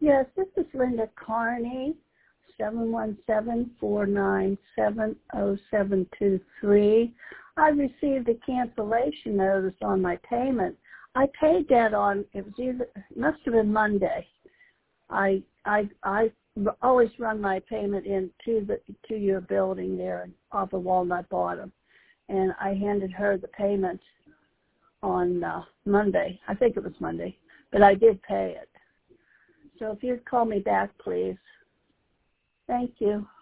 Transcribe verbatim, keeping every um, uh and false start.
Yes, this is Linda Carney, seven one seven, four nine seven, zero seven two three. I received a cancellation notice on my payment. I paid that on, it was either, it must have been Monday. I I I always run my payment in to the to your building there off of Walnut Bottom, and I handed her the payment on uh, Monday. I think it was Monday, but I did pay it. So if you'd call me back, please. Thank you.